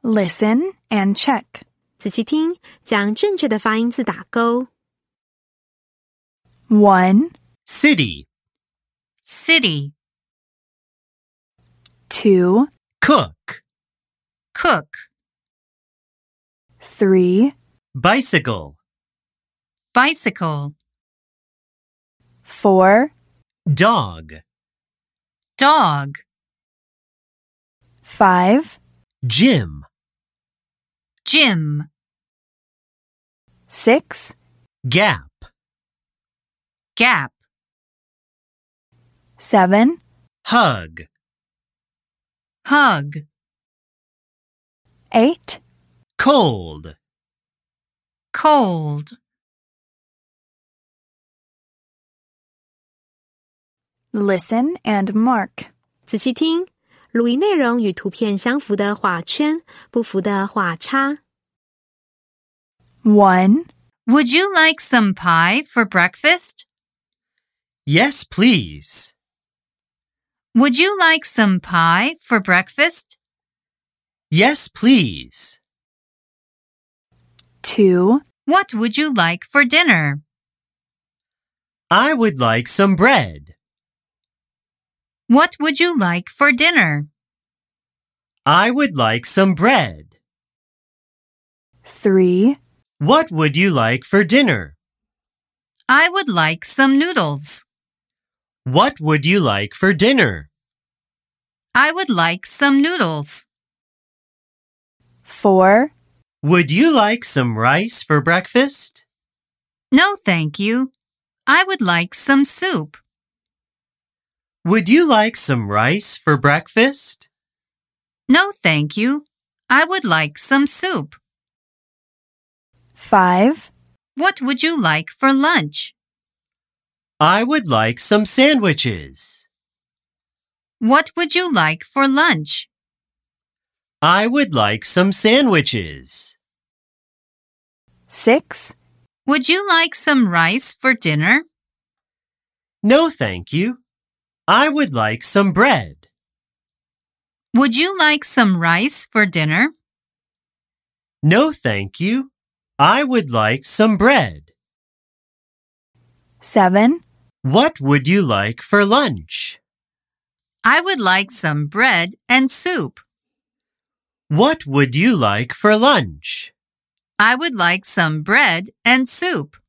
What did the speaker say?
Listen and check. 仔细听，将正确的发音字打勾。 1, City, City, 2, cook, cook, 3, bicycle, bicycle, 4, dog, dog, 5, gym, gym, 6, gap, gap, 7, hug, hug, 8, cold, cold. Listen and mark. 仔细听，录音内容与图片相符的画圈，不符的画叉。 1, Would you like some pie for breakfast? yes please, Would you like some pie for breakfast? yes please, 2, What would you like for dinner? I would like some bread, What would you like for dinner? I would like some bread, 3, what would you like for dinner, I would like some noodles. what would you like for dinner, I would like some noodles. 4, would you like some rice for breakfast, No, thank you. I would like some soup. would you like some rice for breakfast, No, thank you. I would like some soup. 5, What would you like for lunch? I would like some sandwiches, What would you like for lunch? I would like some sandwiches, 6, Would you like some rice for dinner? no thank you, I would like some bread, Would you like some rice for dinner? no thank you, I would like some bread, 7, what would you like for lunch, I would like some bread and soup. what would you like for lunch, I would like some bread and soup.